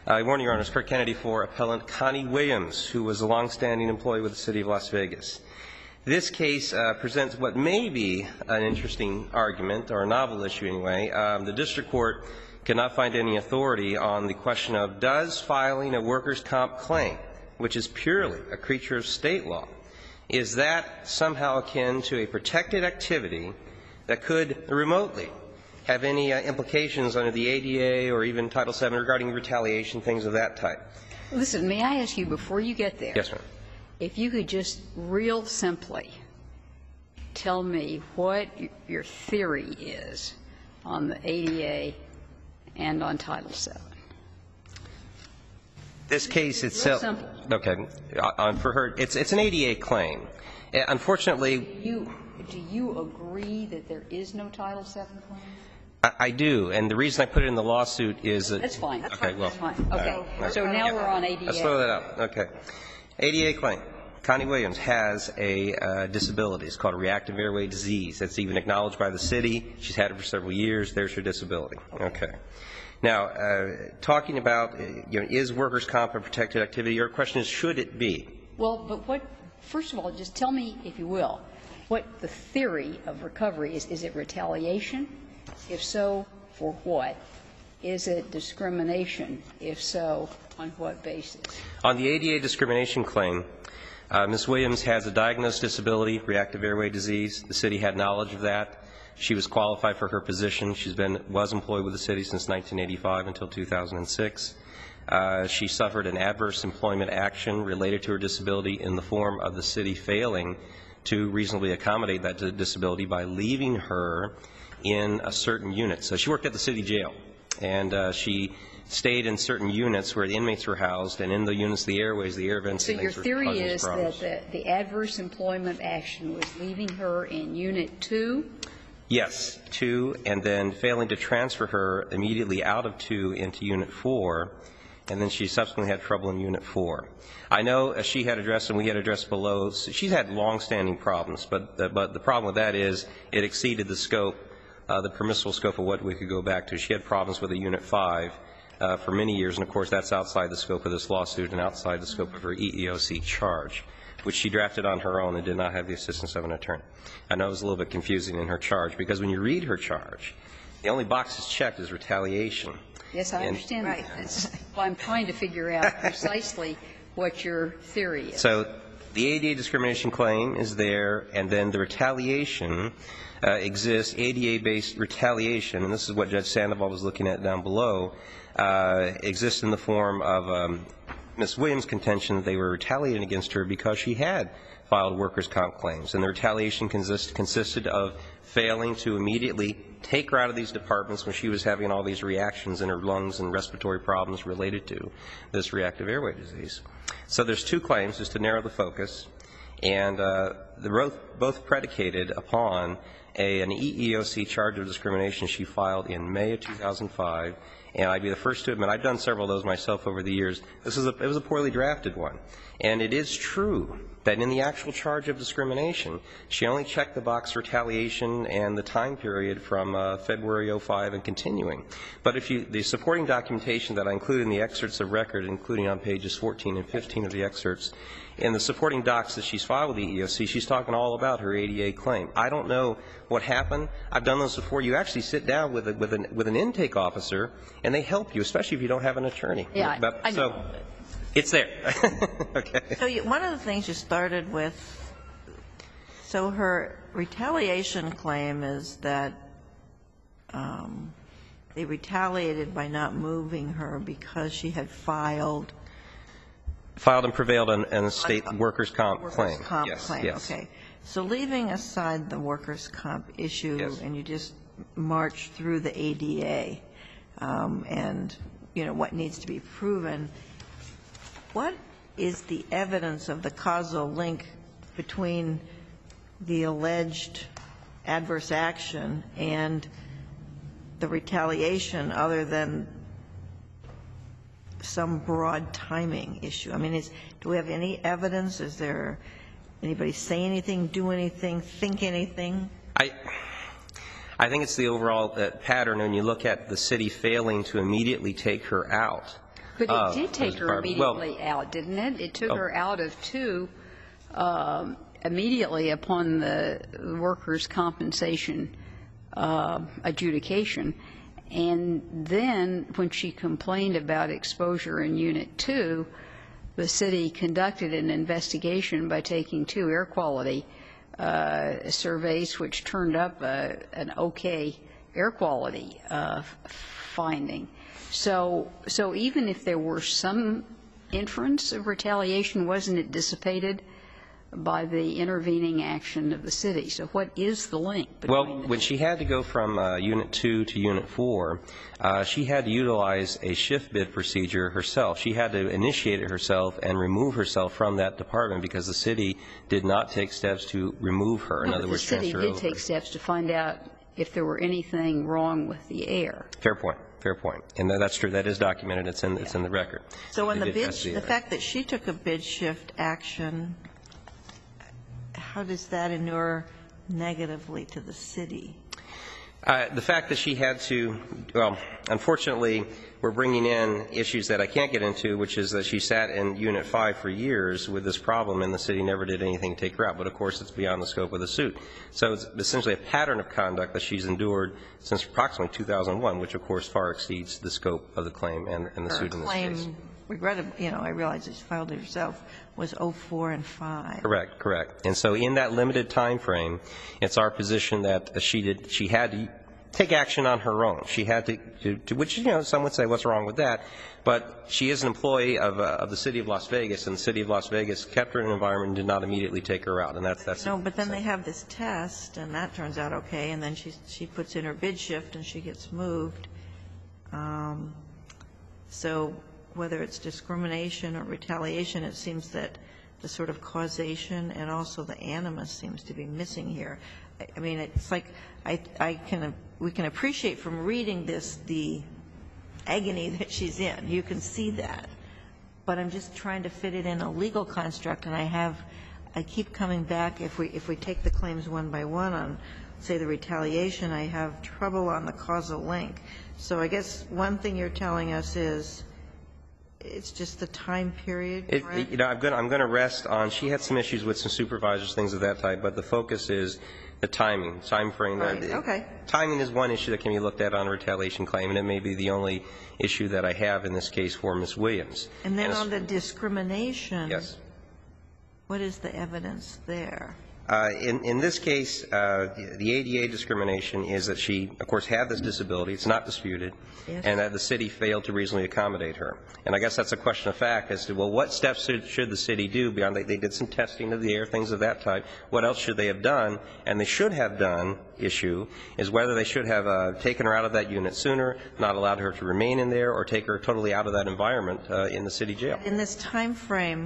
Good morning, Your Honors. Kirk Kennedy for Appellant Connie Williams, who was a longstanding employee with the City of Las Vegas. This case presents what may be an interesting argument, or a novel issue anyway. The district court cannot find any authority on the question of, does filing a workers' comp claim, which is purely a creature of state law, is that somehow akin to a protected activity that could remotely have any implications under the ADA or even Title VII regarding retaliation, things of that type? Listen, may I ask you, before you get there, Yes, ma'am. if you could just real simply tell me what your theory is on the ADA and on Title VII. This case itself, real simple. Okay, for her, it's an ADA claim. Unfortunately, Do you agree that there is no Title VII claim? I do, and the reason I put it in the lawsuit is that... That's fine. Okay, well... That's fine. Okay, so now we're on ADA. Let's slow that up. Okay. ADA claim. Connie Williams has a disability. It's called a reactive airway disease. It's even acknowledged by the city. She's had it for several years. There's her disability. Okay. Now, talking about, is workers' comp a protected activity? Your question is, should it be? Well, but what – first of all, just tell me, if you will, what the theory of recovery is. Is it retaliation? If so, for what? Is it discrimination? If so, on what basis? On the ADA discrimination claim, Ms. Williams has a diagnosed disability, reactive airway disease. The city had knowledge of that. She was qualified for her position. Was employed with the city since 1985 until 2006. She suffered an adverse employment action related to her disability in the form of the city failing to reasonably accommodate that disability by leaving her in a certain unit. So she worked at the city jail, and she stayed in certain units where the inmates were housed, and in the units, the airways, the air vents, so your theory is that the adverse employment action was leaving her in Unit 2? Yes, 2, and then failing to transfer her immediately out of 2 into Unit 4, and then she subsequently had trouble in Unit 4. I know she had addressed, and we had addressed below, she's had long-standing problems, but the problem with that is it exceeded the scope, the permissible scope of what we could go back to. She had problems with a Unit 5 for many years, and of course that's outside the scope of this lawsuit and outside the scope of her EEOC charge, which she drafted on her own and did not have the assistance of an attorney. I know it was a little bit confusing in her charge, because when you read her charge, the only box that's checked is retaliation. Yes, I understand that. That's why I'm trying to figure out precisely what your theory is. So the ADA discrimination claim is there, and then the retaliation exists, ADA-based retaliation, and this is what Judge Sandoval was looking at down below, exists in the form of Ms. Williams' contention that they were retaliating against her because she had filed workers' comp claims, and the retaliation consisted of failing to immediately take her out of these departments when she was having all these reactions in her lungs and respiratory problems related to this reactive airway disease. So there's 2 claims, just to narrow the focus, and they're both predicated upon an EEOC charge of discrimination she filed in May of 2005, and I'd be the first to admit, I've done several of those myself over the years. It was a poorly drafted one. And it is true that in the actual charge of discrimination, she only checked the box retaliation and the time period from February 05 and continuing. But if the supporting documentation that I include in the excerpts of record, including on pages 14 and 15 of the excerpts, in the supporting docs that she's filed with the EEOC, she's talking all about her ADA claim. I don't know what happened. I've done those before. You actually sit down with an intake officer, and they help you, especially if you don't have an attorney. Yeah, I know. So it's there. Okay. So one of the things you started with, so her retaliation claim is that they retaliated by not moving her because she had filed and prevailed on a state workers' comp claim. Workers' comp yes, claim, yes. okay. So leaving aside the workers' comp issue, yes. and you just march through the ADA and, you know, what needs to be proven, what is the evidence of the causal link between the alleged adverse action and the retaliation other than some broad timing issue? I mean, do we have any evidence? Is there anybody say anything, do anything, think anything? I think it's the overall pattern when you look at the city failing to immediately take her out But it did take her Department. Well- immediately out, didn't it? It took her out of 2 immediately upon the workers' compensation adjudication. And then when she complained about exposure in Unit 2, the city conducted an investigation by taking 2 air quality surveys, which turned up an okay air quality finding. So even if there were some inference of retaliation, wasn't it dissipated by the intervening action of the city? So what is the link between Well, when she had to go from Unit 2 to Unit 4, she had to utilize a shift bid procedure herself. She had to initiate it herself and remove herself from that department because the city did not take steps to remove her. In other words, transfer the city over. did take steps to find out if there were anything wrong with the air. Fair point. Fair point. And that's true. That is documented. It's in the record. So when They the did bid, test the air. fact that she took a bid shift action, how does that inure negatively to the city? The fact that she had to, well, unfortunately, we're bringing in issues that I can't get into, which is that she sat in Unit 5 for years with this problem, and the city never did anything to take her out. But, of course, it's beyond the scope of the suit. So it's essentially a pattern of conduct that she's endured since approximately 2001, which, of course, far exceeds the scope of the claim and the suit in this case. Regrettably, I realize that she filed it herself, was 04 and 5. Correct, correct. And so in that limited time frame, it's our position that she had to take action on her own. She had to which, some would say, what's wrong with that? But she is an employee of the City of Las Vegas, and the City of Las Vegas kept her in an environment and did not immediately take her out. And that's No, but then they have this test, and that turns out okay, and then she puts in her bid shift and she gets moved. So whether it's discrimination or retaliation, it seems that the sort of causation and also the animus seems to be missing here. I mean, it's like we can appreciate from reading this the agony that she's in. You can see that. But I'm just trying to fit it in a legal construct, and I keep coming back, if we take the claims one by one on, say, the retaliation, I have trouble on the causal link. So I guess one thing you're telling us is it's just the time period, correct? I'm going to rest on, she had some issues with some supervisors, things of that type, but the focus is the timing, time frame. Right, okay. Timing is one issue that can be looked at on a retaliation claim, and it may be the only issue that I have in this case for Ms. Williams. And then on the discrimination, yes. What is the evidence there? In this case, the ADA discrimination is that she, of course, had this disability. It's not disputed. Yes. And that the city failed to reasonably accommodate her. And I guess that's a question of fact as to, well, what steps should the city do beyond they did some testing of the air, things of that type. What else should they have done? And they should have done, issue, is whether they should have taken her out of that unit sooner, not allowed her to remain in there, or take her totally out of that environment in the city jail. In this time frame,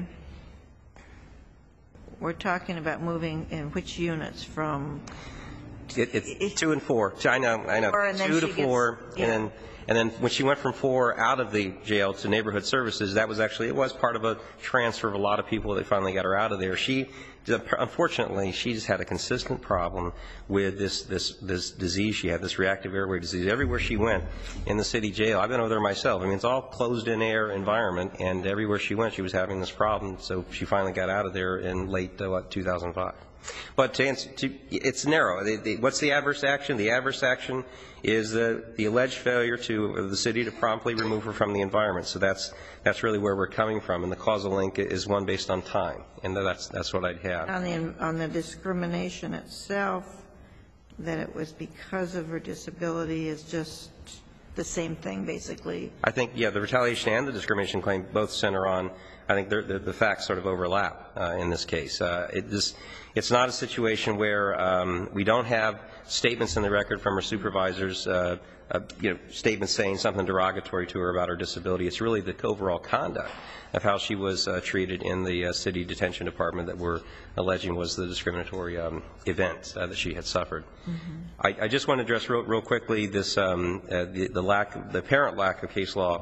we're talking about moving in which units from? It's 2 and 4. I know. 2 to 4, and then when she went from 4 out of the jail to neighborhood services, that was actually, it was part of a transfer of a lot of people. They finally got her out of there. Unfortunately, she's had a consistent problem with this disease. She had this reactive airway disease everywhere she went in the city jail. I've been over there myself. I mean, it's all closed-in air environment, and everywhere she went, she was having this problem. So she finally got out of there in late 2005. But to answer, it's narrow. What's the adverse action? The adverse action is the alleged failure of the city to promptly remove her from the environment. So that's really where we're coming from. And the causal link is one based on time. And that's what I'd have. On the discrimination itself, that it was because of her disability is just the same thing, basically. I think, yeah, the retaliation and the discrimination claim both center on, I think the facts sort of overlap in this case. It's not a situation where we don't have statements in the record from her supervisors, statements saying something derogatory to her about her disability. It's really the overall conduct of how she was treated in the city detention department that we're alleging was the discriminatory event that she had suffered. Mm-hmm. I just want to address real quickly this the apparent lack of case law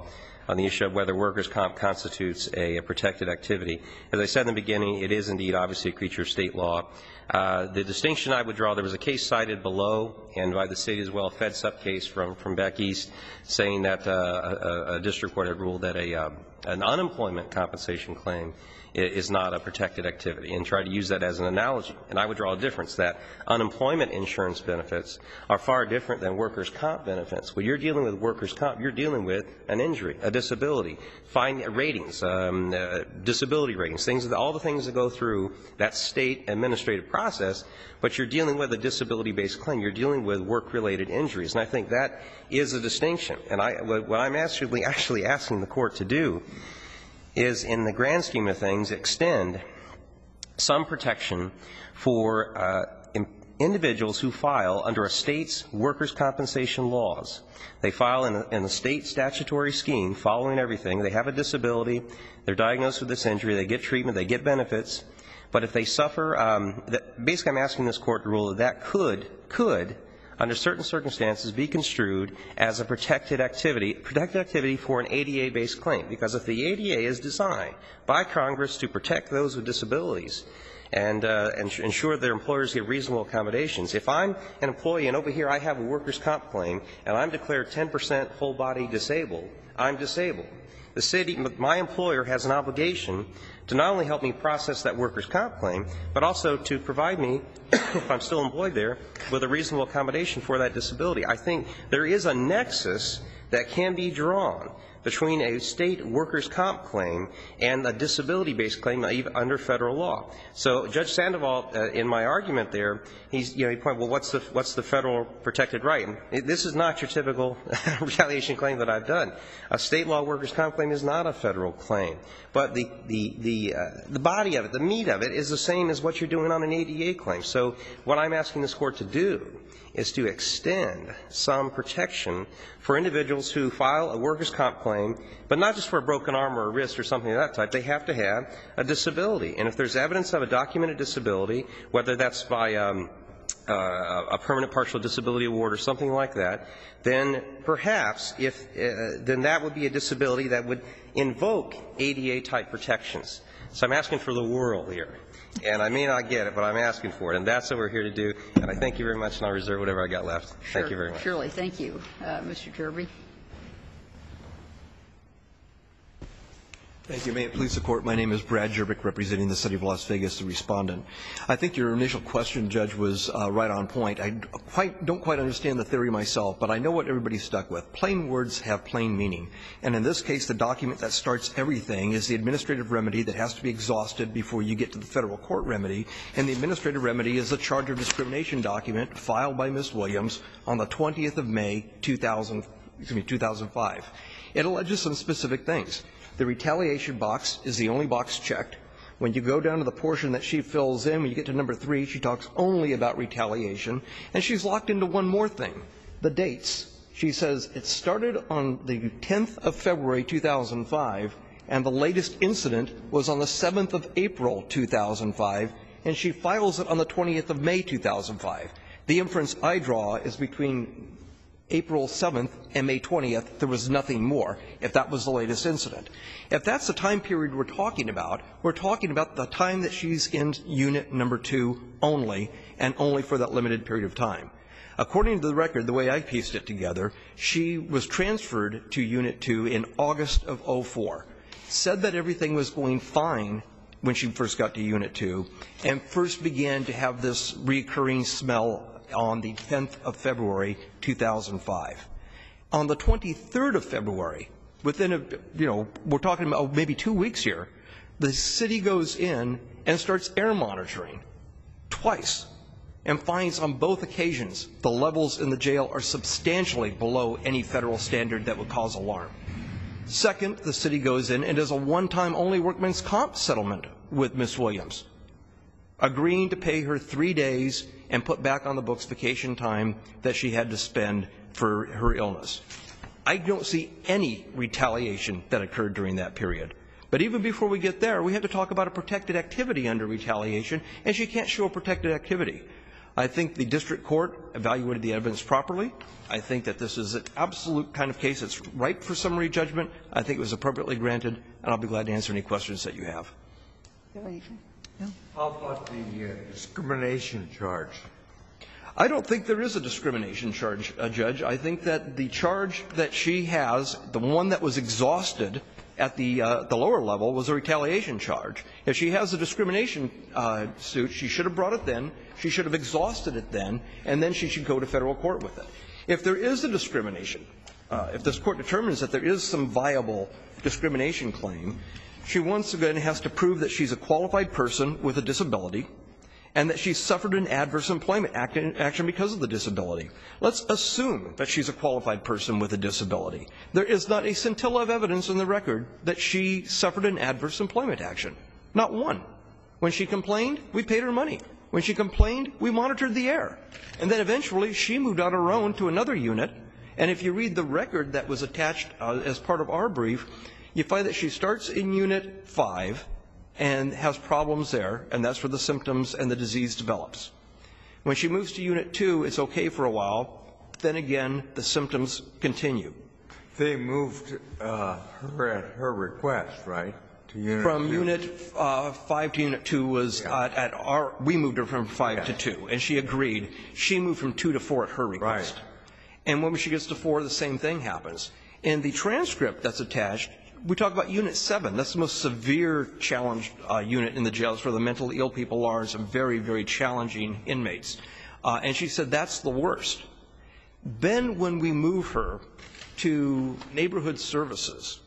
on the issue of whether workers' comp constitutes a protected activity. As I said in the beginning, it is indeed obviously a creature of state law. The distinction I would draw, there was a case cited below, and by the State as well, a FedSup case from back east, saying that a district court had ruled that an unemployment compensation claim is not a protected activity, and tried to use that as an analogy. And I would draw a difference that unemployment insurance benefits are far different than workers' comp benefits. When you're dealing with workers' comp, you're dealing with an injury, a disability, ratings, disability ratings, all the things that go through that state administrative process, but you're dealing with a disability-based claim. You're dealing with work-related injuries. And I think that is a distinction. And what I'm actually asking the Court to do is, in the grand scheme of things, extend some protection for individuals who file under a state's workers' compensation laws. They file in the state statutory scheme, following everything. They have a disability. They're diagnosed with this injury. They get treatment. They get benefits. But if they suffer, basically I'm asking this Court to rule that could, under certain circumstances, be construed as a protected activity for an ADA-based claim. Because if the ADA is designed by Congress to protect those with disabilities and ensure their employers get reasonable accommodations, if I'm an employee and over here I have a workers' comp claim and I'm declared 10% whole body disabled, I'm disabled. The city, my employer, has an obligation to not only help me process that workers' comp claim, but also to provide me, if I'm still employed there, with a reasonable accommodation for that disability. I think there is a nexus that can be drawn between a state workers' comp claim and a disability-based claim even under federal law. So Judge Sandoval, in my argument there, he pointed, well, what's the federal protected right? And this is not your typical retaliation claim that I've done. A state law workers' comp claim is not a federal claim. But the body of it, the meat of it, is the same as what you're doing on an ADA claim. So what I'm asking this Court to do is to extend some protection for individuals who file a workers' comp claim, but not just for a broken arm or a wrist or something of that type. They have to have a disability. And if there's evidence of a documented disability, whether that's by a permanent partial disability award or something like that, then perhaps then that would be a disability that would invoke ADA-type protections. So I'm asking for the world here. And I may not get it, but I'm asking for it. And that's what we're here to do. And I thank you very much, and I'll reserve whatever I got left. Thank you very much. Surely. Thank you. Mr. Kirby. Thank you. May it please the Court. My name is Brad Jerbick, representing the City of Las Vegas, the respondent. I think your initial question, Judge, was right on point. I don't quite understand the theory myself, but I know what everybody's stuck with. Plain words have plain meaning. And in this case, the document that starts everything is the administrative remedy that has to be exhausted before you get to the federal court remedy. And the administrative remedy is a charge of discrimination document filed by Ms. Williams on the 20th of May, 2005. It alleges some specific things. The retaliation box is the only box checked. When you go down to the portion that she fills in, when you get to number 3, she talks only about retaliation. And she's locked into one more thing, the dates. She says it started on the 10th of February, 2005, and the latest incident was on the 7th of April, 2005, and she files it on the 20th of May, 2005. The inference I draw is between April 7th and May 20th, there was nothing more, if that was the latest incident. If that's the time period we're talking about the time that she's in unit number 2 only, and only for that limited period of time. According to the record, the way I pieced it together, she was transferred to unit 2 in August of 04, said that everything was going fine when she first got to unit 2, and first began to have this recurring smell on the 10th of February, 2005. On the 23rd of February, within we're talking about maybe 2 weeks here, the city goes in and starts air monitoring twice and finds on both occasions the levels in the jail are substantially below any federal standard that would cause alarm. Second, the city goes in and does a one-time only workman's comp settlement with Ms. Williams, agreeing to pay her 3 days and put back on the books vacation time that she had to spend for her illness. I don't see any retaliation that occurred during that period. But even before we get there, we have to talk about a protected activity under retaliation, and she can't show a protected activity. I think the district court evaluated the evidence properly. I think that this is an absolute kind of case that's ripe for summary judgment. I think it was appropriately granted, and I'll be glad to answer any questions that you have. How about the discrimination charge? I don't think there is a discrimination charge, Judge. I think that the charge that she has, the one that was exhausted at the lower level, was a retaliation charge. If she has a discrimination suit, she should have brought it then, she should have exhausted it then, and then she should go to Federal court with it. If there is a discrimination, if this Court determines that there is some viable discrimination claim, she once again has to prove that she's a qualified person with a disability and that she suffered an adverse employment action because of the disability. Let's assume that she's a qualified person with a disability. There is not a scintilla of evidence in the record that she suffered an adverse employment action. Not one. When she complained, we paid her money. When she complained, we monitored the air. And then eventually she moved on her own to another unit. And if you read the record that was attached as part of our brief, you find that she starts in Unit 5 and has problems there, and that's where the symptoms and the disease develops. When she moves to Unit 2, it's okay for a while. Then again, the symptoms continue. They moved her at her request, right, to Unit 2? From Unit 5 to Unit 2 was at our – we moved her from 5 to 2, and she agreed. She moved from 2 to 4 at her request. Right. And when she gets to 4, the same thing happens. In the transcript that's attached, we talk about Unit 7. That's the most severe challenged unit in the jails where the mentally ill people are and some very, very challenging inmates. And she said that's the worst. Then when we move her to neighborhood services,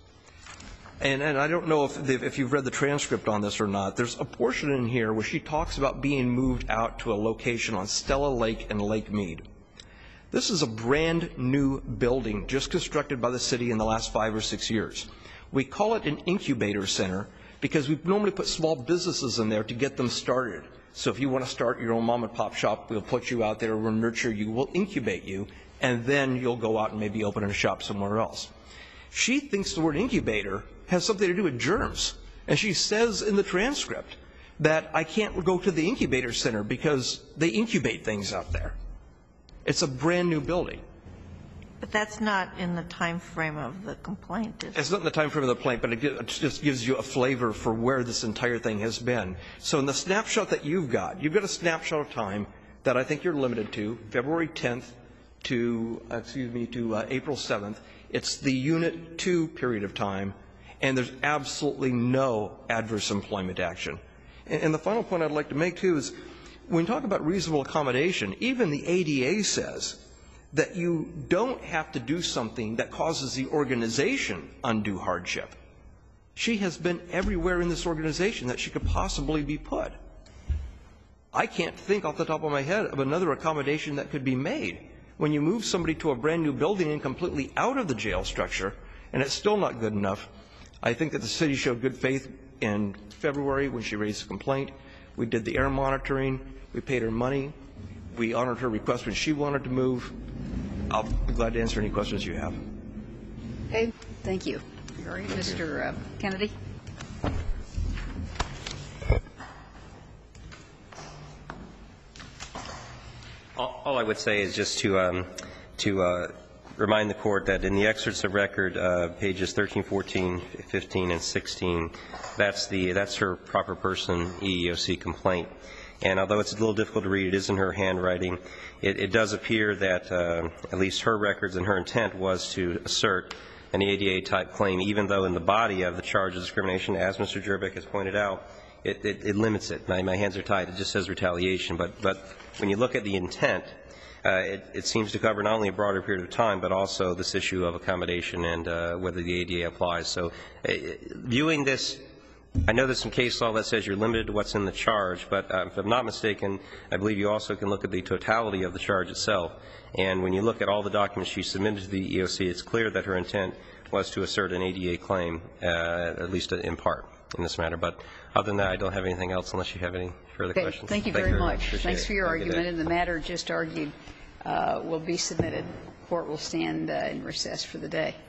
and I don't know if you've read the transcript on this or not, there's a portion in here where she talks about being moved out to a location on Stella Lake and Lake Mead. This is a brand new building just constructed by the city in the last 5 or 6 years. We call it an incubator center because we normally put small businesses in there to get them started. So if you want to start your own mom and pop shop, we'll put you out there, we'll nurture you, we'll incubate you, and then you'll go out and maybe open a shop somewhere else. She thinks the word incubator has something to do with germs. And she says in the transcript that I can't go to the incubator center because they incubate things out there. It's a brand new building. But that's not in the time frame of the complaint, is it? It's not in the time frame of the complaint, but it just gives you a flavor for where this entire thing has been. So in the snapshot that you've got a snapshot of time that I think you're limited to, February 10th to April 7th. It's the Unit 2 period of time, and there's absolutely no adverse employment action. And the final point I'd like to make, too, is when we talk about reasonable accommodation, even the ADA says that you don't have to do something that causes the organization undue hardship. She has been everywhere in this organization that she could possibly be put. I can't think off the top of my head of another accommodation that could be made. When you move somebody to a brand new building and completely out of the jail structure, and it's still not good enough, I think that the city showed good faith in February when she raised the complaint. We did the air monitoring. We paid her money. We honored her request when she wanted to move. I'll be glad to answer any questions you have. Okay. Thank you. All right, Mr. Kennedy. All I would say is just to remind the Court that in the excerpts of record, pages 13, 14, 15, and 16, that's her proper person EEOC complaint. And although it's a little difficult to read, it is in her handwriting. It does appear that at least her records and her intent was to assert an ADA-type claim, even though in the body of the charge of discrimination, as Mr. Jerbeck has pointed out, it limits it. My hands are tied. It just says retaliation. But when you look at the intent, it seems to cover not only a broader period of time, but also this issue of accommodation and whether the ADA applies. So viewing this, I know there's some case law that says you're limited to what's in the charge, but if I'm not mistaken, I believe you also can look at the totality of the charge itself. And when you look at all the documents she submitted to the EEOC, it's clear that her intent was to assert an ADA claim, at least in part, in this matter. But other than that, I don't have anything else unless you have any further questions. Thank you very much. Thanks for your argument. And the matter just argued will be submitted. The Court will stand in recess for the day.